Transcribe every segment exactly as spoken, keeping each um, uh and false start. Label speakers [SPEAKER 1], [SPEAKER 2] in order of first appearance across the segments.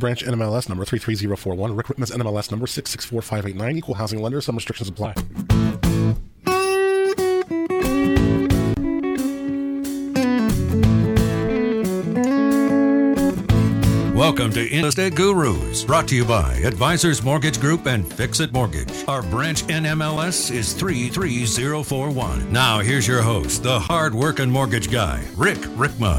[SPEAKER 1] Branch N M L S number three three zero four one. Rick Whitman's N M L S number six six four five eight nine. Equal housing lender. Some restrictions apply.
[SPEAKER 2] Welcome to Estate Gurus, brought to you by Advisors Mortgage Group and Fix-It Mortgage. Our branch N M L S is three three zero four one. Now here's your host, the hard-working mortgage guy, Rick Rickma.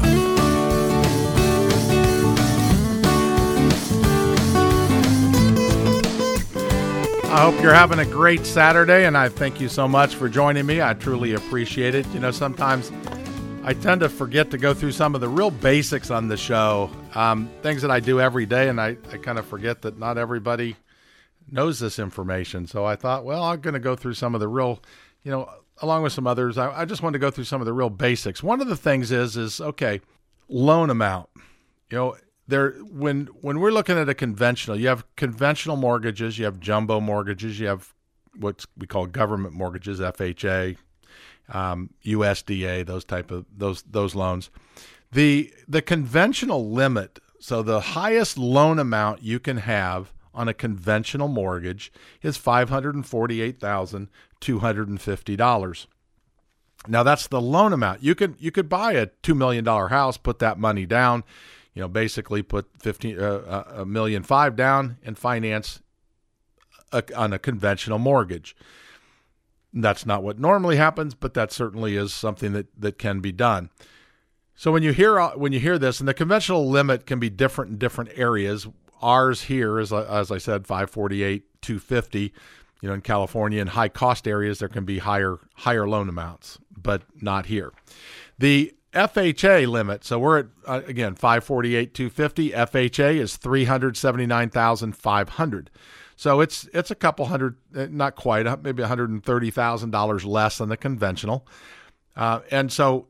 [SPEAKER 3] I hope you're having a great Saturday, and I thank you so much for joining me. I truly appreciate it. You know, sometimes I tend to forget to go through some of the real basics on the show, um, things that I do every day, and I, I kind of forget that not everybody knows this information. So I thought, well, I'm going to go through some of the real, you know, along with some others, I, I just wanted to go through some of the real basics. One of the things is, is okay, loan amount. You know, there when when we're looking at a conventional, you have conventional mortgages, you have jumbo mortgages, you have what we call government mortgages, F H A. Um, U S D A, those type of those those loans. The the conventional limit, so the highest loan amount you can have on a conventional mortgage is five hundred forty-eight thousand two hundred fifty dollars. Now that's the loan amount. You could you could buy a two million dollars house, put that money down, you know, basically put fifteen uh, a million five down and finance a, on a conventional mortgage. That's not what normally happens, but that certainly is something that, that can be done. So when you hear when you hear this, and the conventional limit can be different in different areas. Ours here is, as I said, five forty-eight, two fifty. You know, in California, in high cost areas, there can be higher higher loan amounts, but not here. The F H A limit. So we're at uh, again five forty-eight, two fifty. F H A is three hundred seventy-nine thousand five hundred. So it's it's a couple hundred, not quite, maybe one hundred thirty thousand dollars less than the conventional. Uh, and so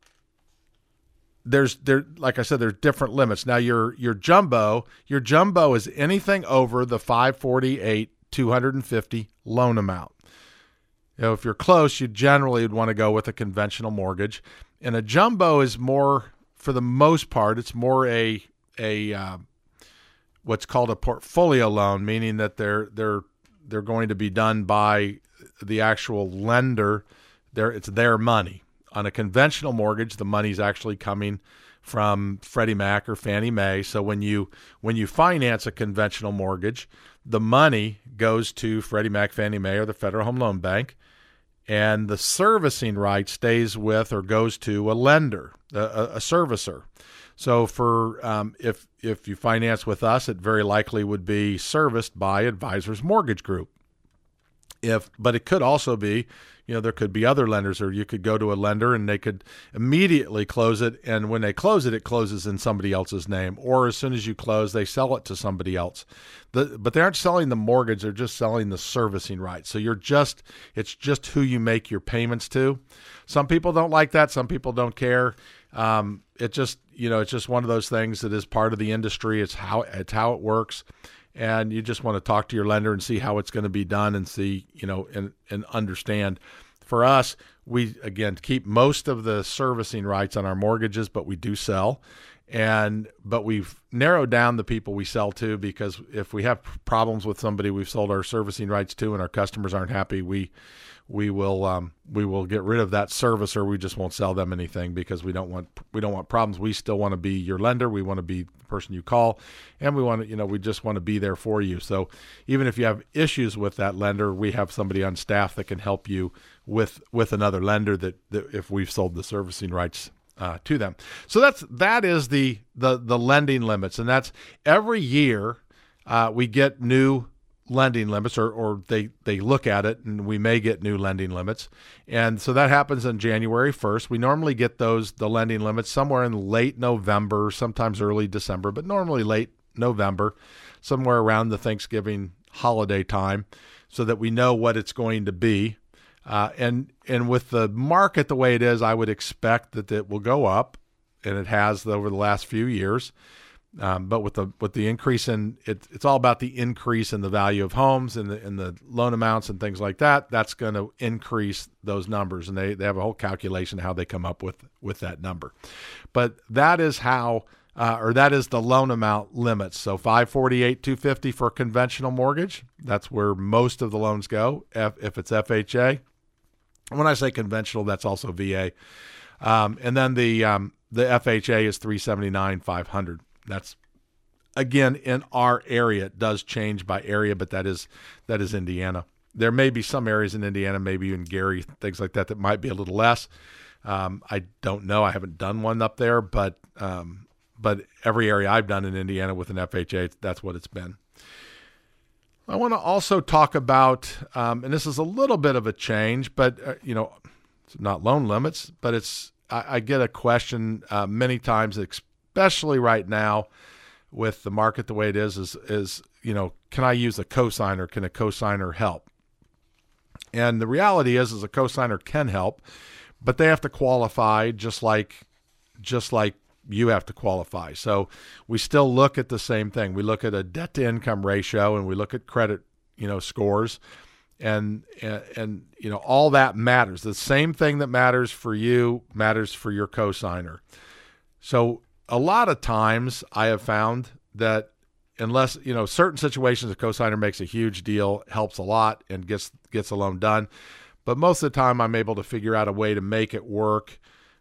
[SPEAKER 3] there's there like I said, there's different limits. Now your your jumbo, your jumbo is anything over the five forty-eight, two hundred fifty loan amount. You know, if you're close, you generally would want to go with a conventional mortgage. And a jumbo is more, for the most part, it's more a a uh, what's called a portfolio loan, meaning that they're they're they're going to be done by the actual lender. They're, it's their money. On a conventional mortgage, the money's actually coming from Freddie Mac or Fannie Mae. So when you when you finance a conventional mortgage, the money goes to Freddie Mac, Fannie Mae, or the Federal Home Loan Bank, and the servicing right stays with or goes to a lender, a, a servicer. So for um, if if you finance with us, it very likely would be serviced by Advisors Mortgage Group. If, but it could also be, you know, there could be other lenders, or you could go to a lender and they could immediately close it. And when they close it, it closes in somebody else's name. Or as soon as you close, they sell it to somebody else. The, but they aren't selling the mortgage; they're just selling the servicing rights. So you're just, it's just who you make your payments to. Some people don't like that. Some people don't care. Um, it just, you know, it's just one of those things that is part of the industry. It's how it's how it works, and you just want to talk to your lender and see how it's going to be done, and see, you know, and and understand. For us, we again keep most of the servicing rights on our mortgages, but we do sell, and but we've narrowed down the people we sell to, because if we have problems with somebody we've sold our servicing rights to and our customers aren't happy, we we will um, we will get rid of that servicer. We just won't sell them anything, because we don't want we don't want problems. We still want to be your lender. We want to be the person you call, and we want to, you know, we just want to be there for you. So even if you have issues with that lender, we have somebody on staff that can help you with with another lender that, that if we've sold the servicing rights uh, to them. So that's that is the the the lending limits, and that's every year uh, we get new lending limits, or, or they, they look at it, and we may get new lending limits. And so that happens on January first. We normally get those, the lending limits, somewhere in late November, sometimes early December, but normally late November, somewhere around the Thanksgiving holiday time, so that we know what it's going to be. Uh, and, and with the market the way it is, I would expect that it will go up, and it has over the last few years. Um, but with the with the increase in it, it's all about the increase in the value of homes and the and the loan amounts and things like that. That's going to increase those numbers, and they, they have a whole calculation how they come up with with that number. But that is how uh, or that is the loan amount limits. So five forty-eight, two fifty for a conventional mortgage. That's where most of the loans go. F, if it's F H A, when I say conventional, that's also V A. Um, and then the um, the F H A is three seventy-nine, five hundred. That's again in our area. It does change by area, but that is that is Indiana. There may be some areas in Indiana, maybe in Gary, things like that, that might be a little less. Um, I don't know. I haven't done one up there, but um, but every area I've done in Indiana with an F H A, that's what it's been. I want to also talk about, um, and this is a little bit of a change, but uh, you know, it's not loan limits, but it's. I, I get a question uh, many times, especially right now, with the market the way it is, is is you know, can I use a cosigner? Can a cosigner help? And the reality is, is a cosigner can help, but they have to qualify just like, just like you have to qualify. So we still look at the same thing. We look at a debt to income ratio, and we look at credit, you know, scores, and, and, and, you know, all that matters. The same thing that matters for you matters for your cosigner. So a lot of times I have found that unless, you know, certain situations, a cosigner makes a huge deal, helps a lot, and gets gets a loan done. But most of the time, I'm able to figure out a way to make it work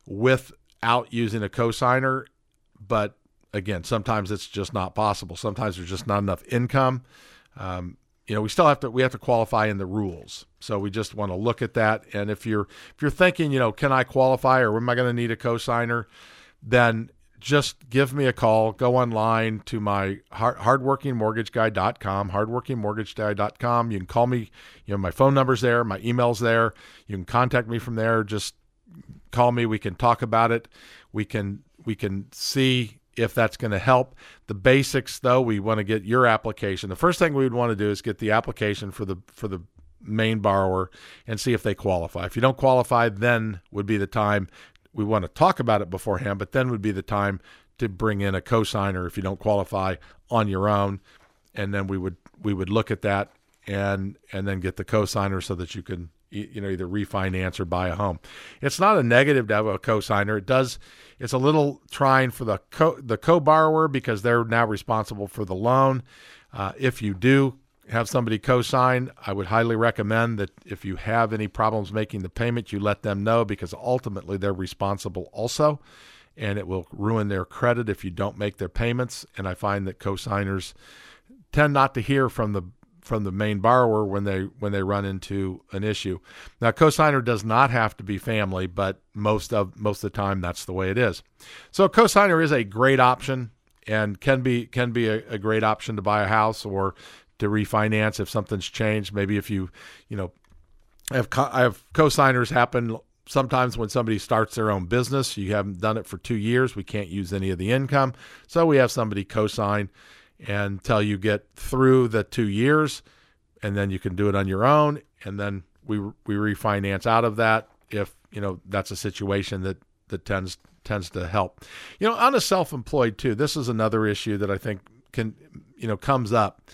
[SPEAKER 3] without using a cosigner. But again, sometimes it's just not possible. Sometimes there's just not enough income. Um, you know, we still have to we have to qualify in the rules. So we just want to look at that. And if you're if you're thinking, you know, can I qualify, or am I going to need a cosigner, then just give me a call. Go online to my hard, hardworking mortgage guy dot com, hardworking mortgage guy dot com. You can call me. You know, my phone number's there. My email's there. You can contact me from there. Just call me. We can talk about it. We can we can see if that's going to help. The basics, though, we want to get your application. The first thing we would want to do is get the application for the for the main borrower and see if they qualify. If you don't qualify, then would be the time. We want to talk about it beforehand, but then would be the time to bring in a cosigner if you don't qualify on your own, and then we would we would look at that and and then get the cosigner so that you can you know either refinance or buy a home. It's not a negative to have a cosigner. It does. It's a little trying for the co the co-borrower because they're now responsible for the loan. Uh, if you do have somebody co-sign, I would highly recommend that if you have any problems making the payment, you let them know, because ultimately they're responsible also, and it will ruin their credit if you don't make their payments. And I find that co-signers tend not to hear from the from the main borrower when they when they run into an issue. Now, co-signer does not have to be family, but most of most of the time that's the way it is. So a co-signer is a great option and can be can be a, a great option to buy a house or to refinance if something's changed. Maybe if you, you know, I have, co- I have co-signers happen sometimes when somebody starts their own business. You haven't done it for two years. We can't use any of the income. So we have somebody co-sign until you get through the two years, and then you can do it on your own. And then we we refinance out of that if, you know, that's a situation that, that tends tends to help. You know, on a self-employed too, this is another issue that I think can, you know, comes up.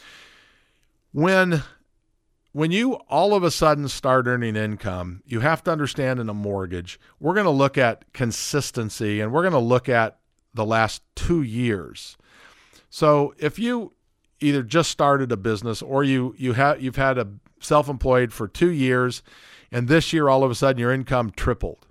[SPEAKER 3] When when you all of a sudden start earning income, you have to understand in a mortgage, we're going to look at consistency, and we're going to look at the last two years. So if you either just started a business or you you have you've had a self-employed for two years, and this year all of a sudden your income tripled,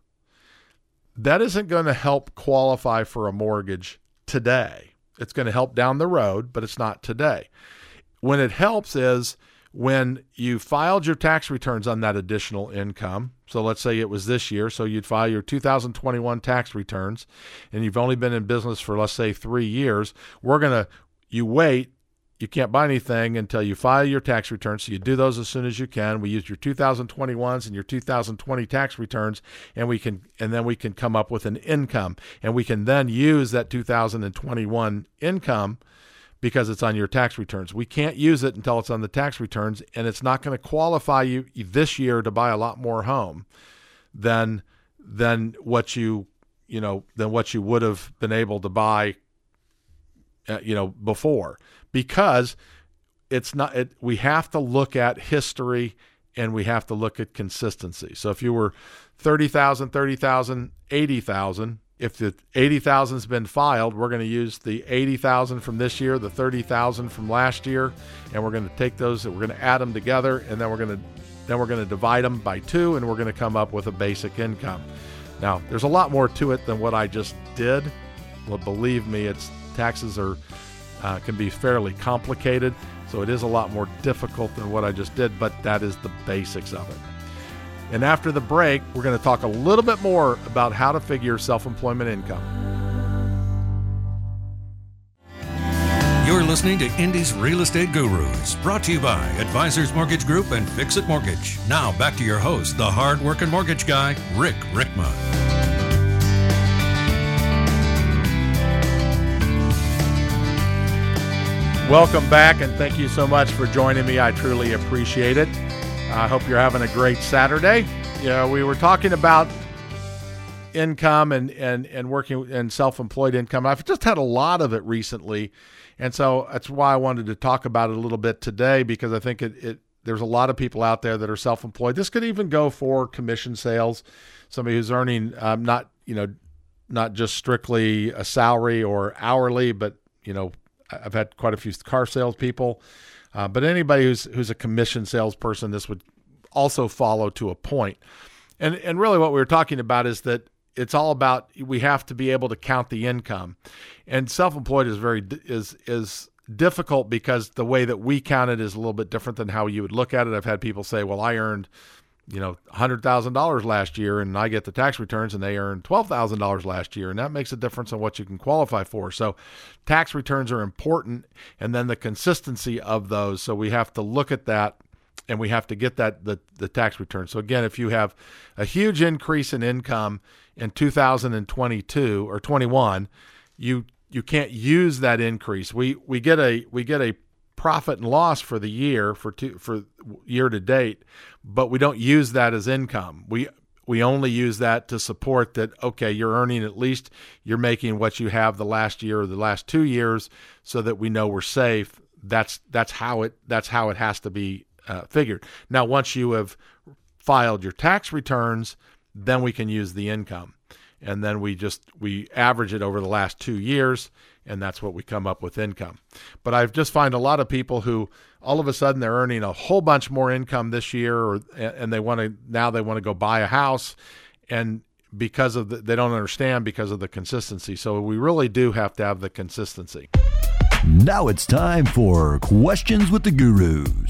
[SPEAKER 3] that isn't going to help qualify for a mortgage today. It's going to help down the road, but it's not today. When it helps is when you filed your tax returns on that additional income. So let's say it was this year. So you'd file your two thousand twenty-one tax returns, and you've only been in business for, let's say, three years. We're going to, you wait, you can't buy anything until you file your tax returns. So you do those as soon as you can. We use your two thousand twenty-ones and your two thousand twenty tax returns, and we can, and then we can come up with an income, and we can then use that two thousand twenty-one income because it's on your tax returns. We can't use it until it's on the tax returns, and it's not going to qualify you this year to buy a lot more home than than what you you know than what you would have been able to buy uh, you know before, because it's not it, we have to look at history, and we have to look at consistency. So if you were thirty thousand, thirty thousand, eighty thousand, if the eighty thousand has been filed, we're going to use the eighty thousand from this year, the thirty thousand from last year, and we're going to take those, we're going to add them together, and then we're going to then we're going to divide them by two, and we're going to come up with a basic income. Now, there's a lot more to it than what I just did. Well, believe me, it's taxes are uh, can be fairly complicated, so it is a lot more difficult than what I just did, but that is the basics of it. And after the break, we're going to talk a little bit more about how to figure self-employment income.
[SPEAKER 2] You're listening to Indy's Real Estate Gurus, brought to you by Advisors Mortgage Group and Fix It Mortgage. Now back to your host, the hard-working mortgage guy, Rick Rickman.
[SPEAKER 3] Welcome back, and thank you so much for joining me. I truly appreciate it. I hope you're having a great Saturday. You know, we were talking about income and, and, and working and self-employed income. I've just had a lot of it recently, and so that's why I wanted to talk about it a little bit today, because I think it, it there's a lot of people out there that are self-employed. This could even go for commission sales, somebody who's earning um, not you know not just strictly a salary or hourly, but you know I've had quite a few car salespeople. Uh, but anybody who's who's a commission salesperson, this would also follow to a point. And and really what we were talking about is that it's all about, we have to be able to count the income. And self-employed is very is is difficult because the way that we count it is a little bit different than how you would look at it. I've had people say, well, I earned, you know, one hundred thousand dollars last year, and I get the tax returns, and they earned twelve thousand dollars last year, and that makes a difference on what you can qualify for. So tax returns are important, and then the consistency of those. So we have to look at that, and we have to get that the, the tax return. So again, if you have a huge increase in income in two thousand twenty-two or twenty-one, you you can't use that increase. We we get a we get a profit and loss for the year for two, for year to date, but we don't use that as income. We we only use that to support that, okay, you're earning, at least you're making what you have the last year or the last two years, so that we know we're safe. That's that's how it that's how it has to be uh, figured. Now, once you have filed your tax returns, then we can use the income, and then we just we average it over the last two years. And that's what we come up with income. But I've just find a lot of people who all of a sudden they're earning a whole bunch more income this year, or and they want to now they want to go buy a house, and because of the, they don't understand because of the consistency. So we really do have to have the consistency.
[SPEAKER 4] Now it's time for Questions with the Gurus.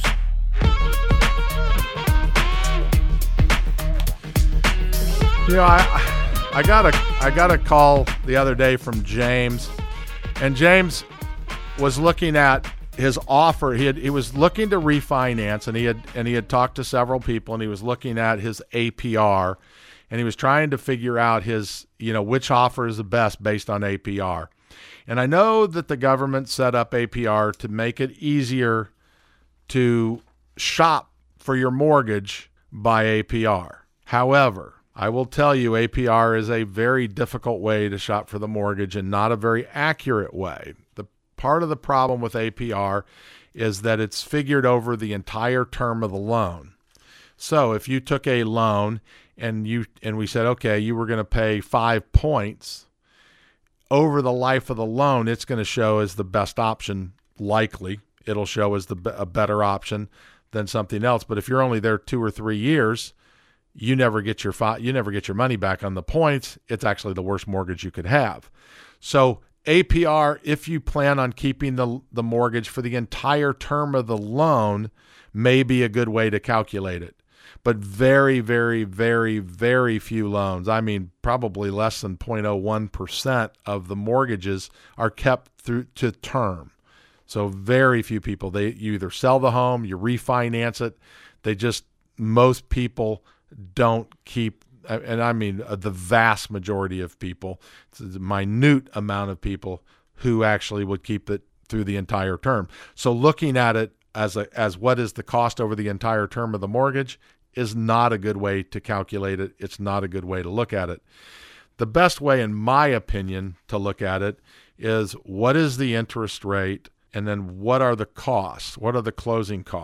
[SPEAKER 3] You know, I I got a I got a call the other day from James. And James was looking at his offer. He had he was looking to refinance, and he had and he had talked to several people, and he was looking at his A P R, and he was trying to figure out his you know which offer is the best based on A P R. And I know that the government set up A P R to make it easier to shop for your mortgage by A P R. However, I will tell you, A P R is a very difficult way to shop for the mortgage and not a very accurate way. The part of the problem with A P R is that it's figured over the entire term of the loan. So if you took a loan and you and we said, okay, you were going to pay five points over the life of the loan, it's going to show as the best option. Likely, it'll show as the a better option than something else. But if you're only there two or three years, you never get your fi- you never get your money back on the points. It's actually the worst mortgage you could have. So A P R, if you plan on keeping the the mortgage for the entire term of the loan, may be a good way to calculate it. But very, very, very, very few loans, I mean probably less than zero point zero one percent of the mortgages are kept through to term. So very few people, they you either sell the home, you refinance it. They just, most people don't keep, and I mean the vast majority of people, it's a minute amount of people who actually would keep it through the entire term. So looking at it as a as what is the cost over the entire term of the mortgage is not a good way to calculate it. It's not a good way to look at it. The best way, in my opinion, to look at it is what is the interest rate, and then what are the costs? What are the closing costs?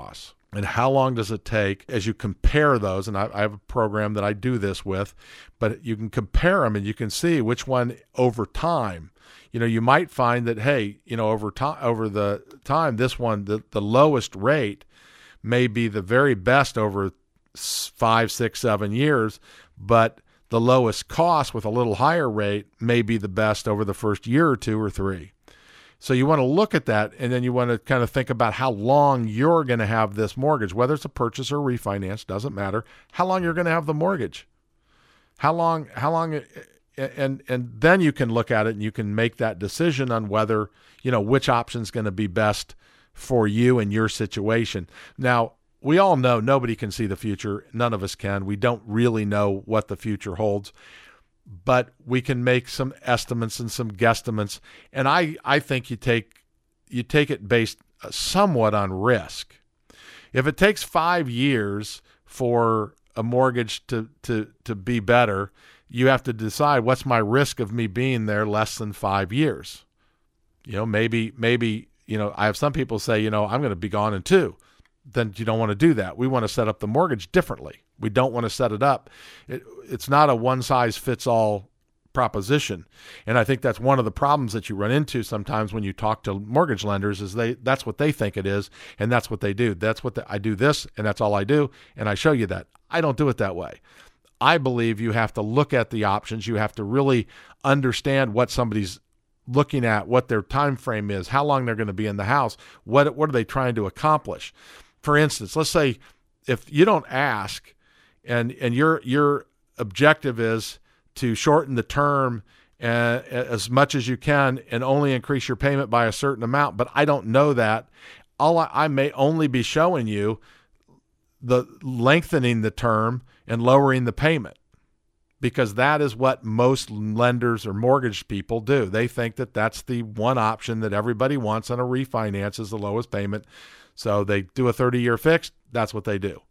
[SPEAKER 3] And how long does it take as you compare those? And I, I have a program that I do this with, but you can compare them and you can see which one over time. You know, you might find that, hey, you know, over time, over the time, this one, the, the lowest rate may be the very best over five, six, seven years, but the lowest cost with a little higher rate may be the best over the first year or two or three. So you want to look at that, and then you want to kind of think about how long you're going to have this mortgage, whether it's a purchase or refinance, doesn't matter. How long you're going to have the mortgage. How long, how long, and and then you can look at it and you can make that decision on whether, you know, which option is going to be best for you and your situation. Now, we all know nobody can see the future. None of us can. We don't really know what the future holds. But we can make some estimates and some guesstimates. And I, I think you take you take it based somewhat on risk. If it takes five years for a mortgage to, to, to be better, you have to decide, what's my risk of me being there less than five years? You know, maybe, maybe, you know, I have some people say, you know, I'm going to be gone in two. Then you don't want to do that. We want to set up the mortgage differently. We don't want to set it up. It, it's not a one-size-fits-all proposition. And I think that's one of the problems that you run into sometimes when you talk to mortgage lenders is they that's what they think it is, and that's what they do. That's what the, I do this, and that's all I do, and I show you that. I don't do it that way. I believe you have to look at the options. You have to really understand what somebody's looking at, what their time frame is, how long they're going to be in the house, what what are they trying to accomplish. For instance, let's say if you don't ask and and your your objective is to shorten the term uh, as much as you can and only increase your payment by a certain amount, but I don't know that, all I, I may only be showing you the lengthening the term and lowering the payment, because that is what most lenders or mortgage people do. They think that that's the one option that everybody wants on a refinance is the lowest payment. So they do a thirty-year fixed. That's what they do.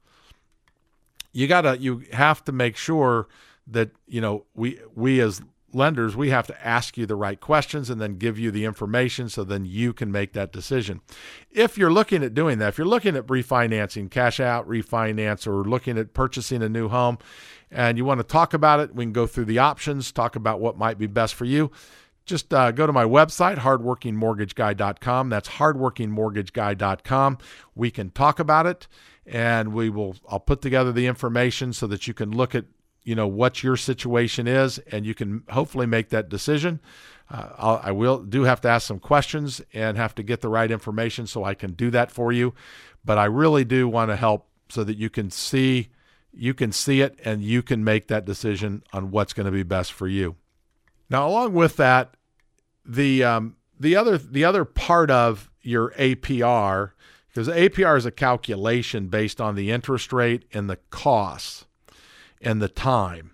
[SPEAKER 3] You gotta, you have to make sure that, you know, we we as lenders, we have to ask you the right questions and then give you the information so then you can make that decision. If you're looking at doing that, if you're looking at refinancing, cash out refinance, or looking at purchasing a new home, and you want to talk about it, we can go through the options, talk about what might be best for you. Just uh, go to my website, hard working mortgage guy dot com. That's hard working mortgage guy dot com. We can talk about it, and we will. I'll put together the information so that you can look at, you know, what your situation is, and you can hopefully make that decision. Uh, I'll, I will do have to ask some questions and have to get the right information so I can do that for you. But I really do want to help so that you can see, you can see it, and you can make that decision on what's going to be best for you. Now, along with that, the um, the other the other part of your A P R, because A P R is a calculation based on the interest rate and the costs and the time.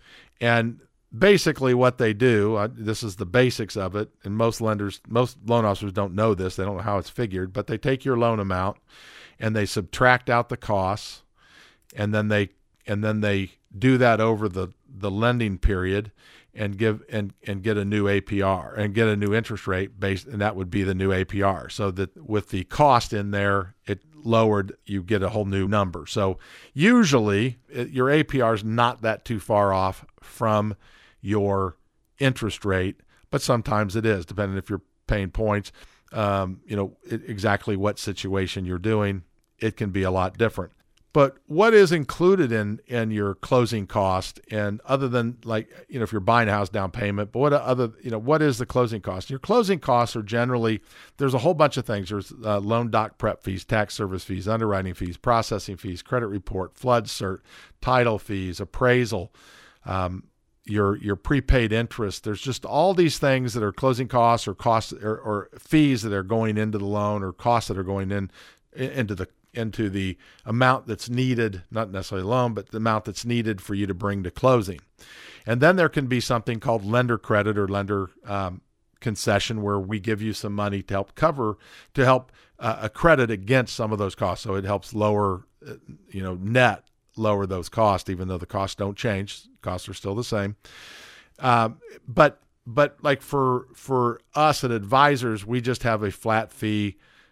[SPEAKER 3] And basically what they do, uh, this is the basics of it, and most lenders, most loan officers don't know this, they don't know how it's figured, but they take your loan amount and they subtract out the costs, and then they and then they do that over the, the lending period and give and, and get a new A P R and get a new interest rate based, and that would be the new A P R. So that with the cost in there, it lowered, you get a whole new number. So usually it, your A P R is not that too far off from your interest rate, but sometimes it is, depending if you're paying points, um, you know, it, exactly what situation you're doing, it can be a lot different. But what is included in, in your closing cost, and other than, like, you know, if you're buying a house, down payment, but what other, you know, what is the closing cost? Your closing costs are generally, there's a whole bunch of things. There's uh, loan doc prep fees, tax service fees, underwriting fees, processing fees, credit report, flood cert, title fees, appraisal, um, your your prepaid interest. There's just all these things that are closing costs or costs or, or fees that are going into the loan, or costs that are going in into the into the amount that's needed, not necessarily loan, but the amount that's needed for you to bring to closing. And then there can be something called lender credit or lender um, concession, where we give you some money to help cover, to help uh, accredit against some of those costs. So it helps lower, uh, you know, net lower those costs, even though the costs don't change. Costs are still the same. Um, but but like for for us at Advisors, we just have a flat fee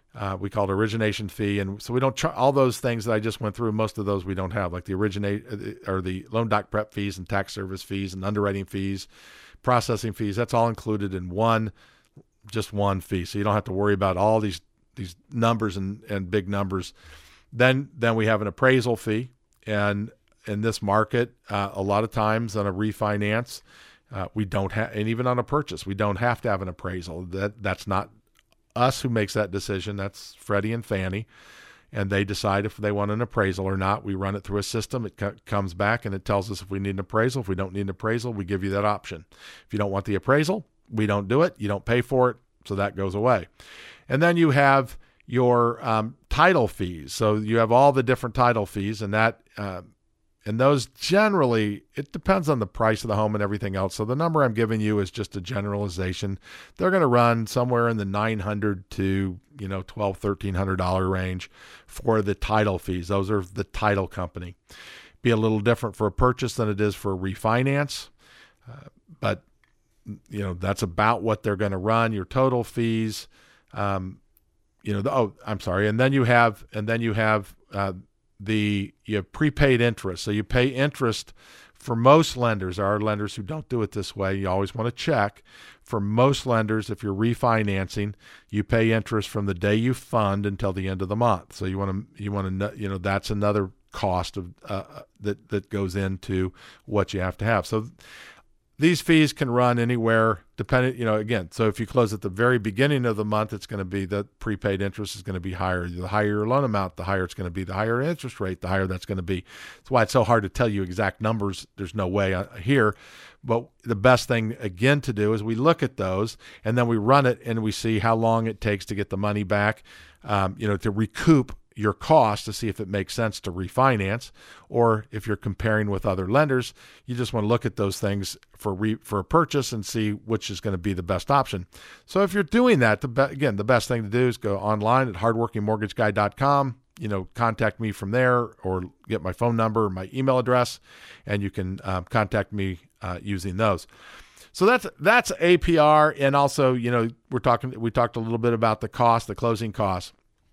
[SPEAKER 3] Uh, we call it origination fee, and so we don't char- all those things that I just went through. Most of those we don't have, like the originate or the loan doc prep fees and tax service fees and underwriting fees, processing fees. That's all included in one, just one fee. So you don't have to worry about all these these numbers and, and big numbers. Then then we have an appraisal fee, and in this market, uh, a lot of times on a refinance, uh, we don't have, and even on a purchase, we don't have to have an appraisal. That that's not us who makes that decision. That's Freddie and Fannie, and they decide if they want an appraisal or not. We run it through a system. It co- comes back and it tells us if we need an appraisal. If we don't need an appraisal, we give you that option. If you don't want the appraisal, we don't do it. You don't pay for it, so that goes away. And then you have your um, title fees. So you have all the different title fees, and that uh, and those generally, it depends on the price of the home and everything else. So the number I'm giving you is just a generalization. They're going to run somewhere in the nine hundred to, you know, twelve, thirteen hundred dollar range for the title fees. Those are the title company. Be a little different for a purchase than it is for a refinance, uh, but you know that's about what they're going to run. Your total fees, um, you know. The, oh, I'm sorry. And then you have, and then you have. Uh, The you have prepaid interest. So you pay interest for most lenders. There are lenders who don't do it this way. You always want to check. For most lenders, if you're refinancing, you pay interest from the day you fund until the end of the month. So you want to you want to you know that's another cost of uh, that that goes into what you have to have. So these fees can run anywhere depending, you know, again, so if you close at the very beginning of the month, it's going to be the prepaid interest is going to be higher. The higher your loan amount, the higher it's going to be. The higher interest rate, the higher that's going to be. That's why it's so hard to tell you exact numbers. There's no way here. But the best thing, again, to do is we look at those and then we run it and we see how long it takes to get the money back, um, you know, to recoup your cost to see if it makes sense to refinance, or if you're comparing with other lenders, you just want to look at those things for re, for a purchase and see which is going to be the best option. So if you're doing that, the be, again, the best thing to do is go online at hard working mortgage guy dot com, you know, contact me from there or get my phone number or my email address, and you can uh, contact me uh, using those. So that's that's A P R, and also, you know, we're talking we talked a little bit about the cost, the closing costs.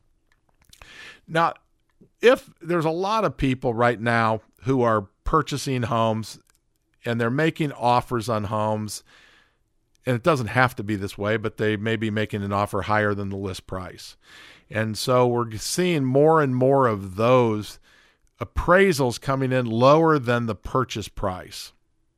[SPEAKER 3] Now, if there's a lot of people right now who are purchasing homes and they're making offers on homes, and it doesn't have to be this way, but they may be making an offer higher than the list price. And so we're seeing more and more of those appraisals coming in lower than the purchase price.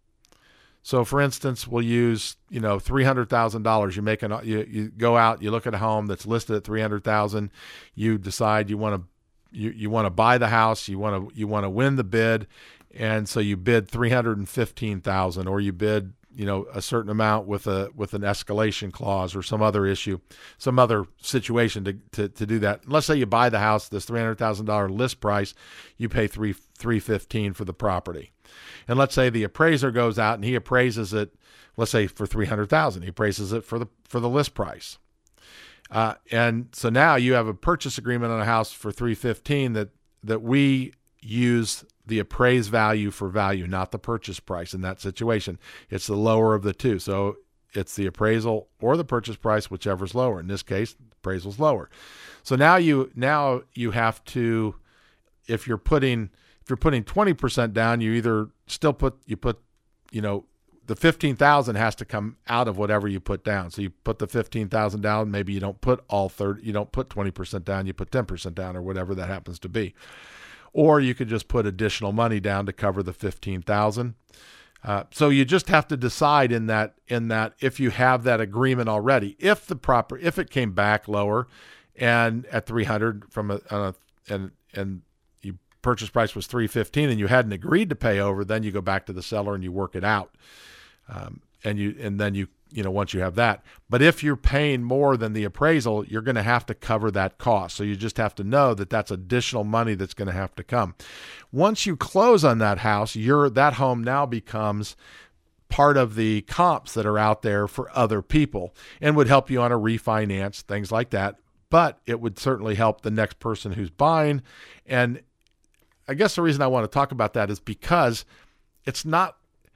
[SPEAKER 3] So, for instance, we'll use, you know, three hundred thousand dollars. You make an, you, you go out, you look at a home that's listed at three hundred thousand dollars. You decide you want to, you, you want to buy the house. You want to, you want to win the bid, and so you bid three hundred fifteen thousand dollars, or you bid, you know, a certain amount with a with an escalation clause or some other issue, some other situation to to, to do that. Let's say you buy the house, this three hundred thousand dollars list price, you pay three three fifteen for the property. And let's say the appraiser goes out and he appraises it, let's say for three hundred thousand dollars. He appraises it for the for the list price. Uh, and so now you have a purchase agreement on a house for three fifteen that that we use the appraised value for value, not the purchase price in that situation. It's the lower of the two. So it's the appraisal or the purchase price, whichever's lower. In this case, the appraisal's lower. So now you now you have to, if you're putting If you're putting twenty percent down, you either still put, you put, you know, the fifteen thousand has to come out of whatever you put down. So you put the fifteen thousand down, maybe you don't put all thirty, you don't put twenty percent down, you put ten percent down or whatever that happens to be. Or you could just put additional money down to cover the fifteen thousand. Uh, so you just have to decide in that, in that, if you have that agreement already, if the proper, if it came back lower and at three hundred from a, on a and, and, purchase price was three fifteen and you hadn't agreed to pay over, then you go back to the seller and you work it out. Um, and you, and then you, you know, once you have that, but if you're paying more than the appraisal, you're going to have to cover that cost. So you just have to know that that's additional money that's going to have to come. Once you close on that house, your, that home now becomes part of the comps that are out there for other people and would help you on a refinance, things like that. But it would certainly help the next person who's buying. And I guess the reason I want to talk about that is because it's not,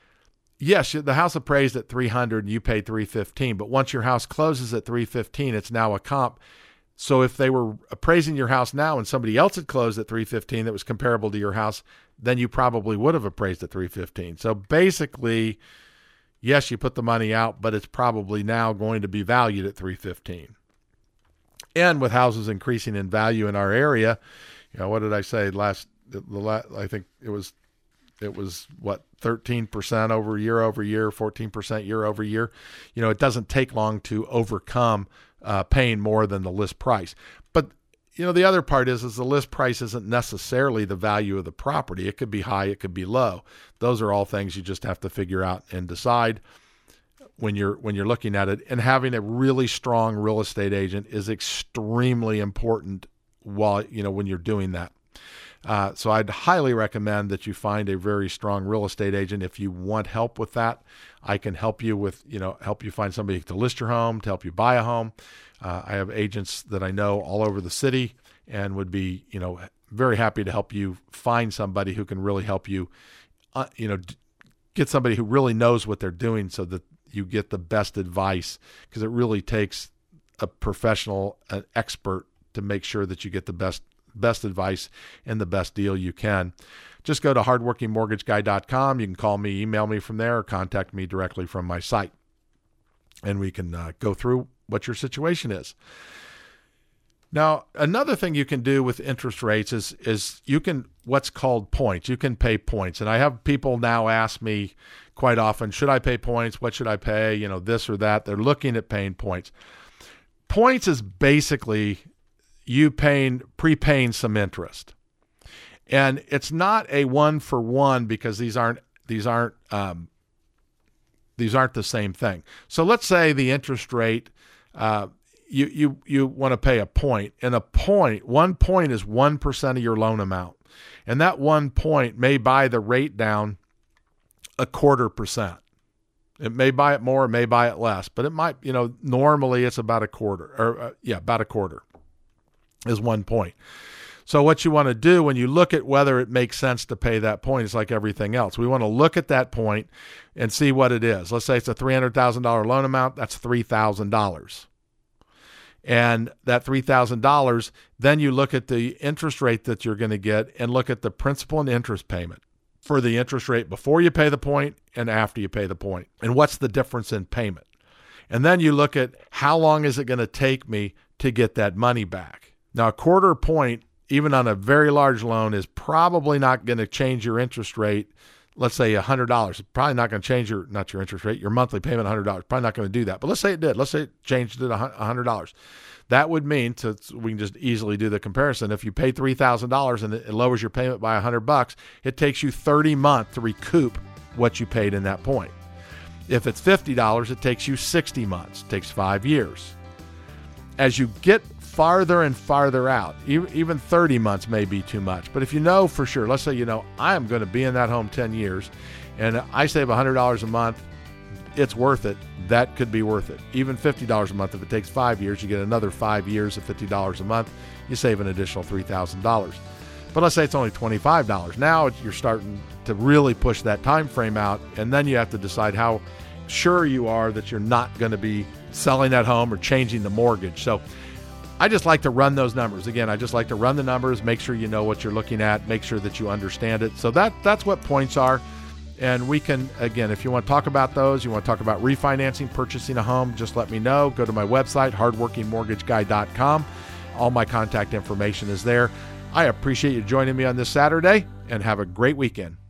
[SPEAKER 3] yes, the house appraised at three hundred and you paid three fifteen, but once your house closes at three fifteen, it's now a comp. So if they were appraising your house now and somebody else had closed at three fifteen that was comparable to your house, then you probably would have appraised at three fifteen. So basically, yes, you put the money out, but it's probably now going to be valued at three fifteen. And with houses increasing in value in our area, you know, what did I say last? The last, I think it was, it was what thirteen percent over year over year, fourteen percent year over year. You know, it doesn't take long to overcome uh, paying more than the list price. But you know, the other part is, is the list price isn't necessarily the value of the property. It could be high, it could be low. Those are all things you just have to figure out and decide when you're when you're looking at it. And having a really strong real estate agent is extremely important while you know when you're doing that. Uh, so I'd highly recommend that you find a very strong real estate agent. If you want help with that, I can help you with, you know, help you find somebody to list your home, to help you buy a home. Uh, I have agents that I know all over the city and would be, you know, very happy to help you find somebody who can really help you, uh, you know, d- get somebody who really knows what they're doing so that you get the best advice, because it really takes a professional, an expert to make sure that you get the best best advice and the best deal you can. Just go to hard working mortgage guy dot com. You can call me, email me from there, or contact me directly from my site. And we can uh, go through what your situation is. Now, another thing you can do with interest rates is, is you can, what's called points. You can pay points. And I have people now ask me quite often, should I pay points? What should I pay? You know, this or that. They're looking at paying points. Points is basically you paying, prepaying some interest. And it's not a one for one, because these aren't, these aren't, um, these aren't the same thing. So let's say the interest rate, uh, you, you, you want to pay a point, and a point, one point is one percent of your loan amount. And that one point may buy the rate down a quarter percent. It may buy it more, it may buy it less, but it might, you know, normally it's about a quarter or uh, yeah, about a quarter is one point. So what you want to do when you look at whether it makes sense to pay that point is like everything else. We want to look at that point and see what it is. Let's say it's a three hundred thousand dollars loan amount. That's three thousand dollars. And that three thousand dollars, then you look at the interest rate that you're going to get and look at the principal and interest payment for the interest rate before you pay the point and after you pay the point. And what's the difference in payment? And then you look at how long is it going to take me to get that money back? Now, a quarter point, even on a very large loan, is probably not going to change your interest rate. Let's say one hundred dollars. It's probably not going to change your, not your interest rate, your monthly payment, one hundred dollars. Probably not going to do that. But let's say it did. Let's say it changed it to one hundred dollars. That would mean, to, we can just easily do the comparison. If you pay three thousand dollars and it lowers your payment by one hundred bucks, it takes you thirty months to recoup what you paid in that point. If it's fifty dollars, it takes you sixty months. It takes five years. As you get farther and farther out, even thirty months may be too much. But if you know for sure, let's say, you know, I am going to be in that home ten years and I save one hundred dollars a month, it's worth it. That could be worth it. Even fifty dollars a month, if it takes five years, you get another five years of fifty dollars a month, you save an additional three thousand dollars. But let's say it's only twenty-five dollars. Now you're starting to really push that time frame out, and then you have to decide how sure you are that you're not going to be selling that home or changing the mortgage. So I just like to run those numbers. Again, I just like to run the numbers, make sure you know what you're looking at, make sure that you understand it. So that that's what points are. And we can, again, if you want to talk about those, you want to talk about refinancing, purchasing a home, just let me know. Go to my website, hard working mortgage guy dot com. All my contact information is there. I appreciate you joining me on this Saturday, and have a great weekend.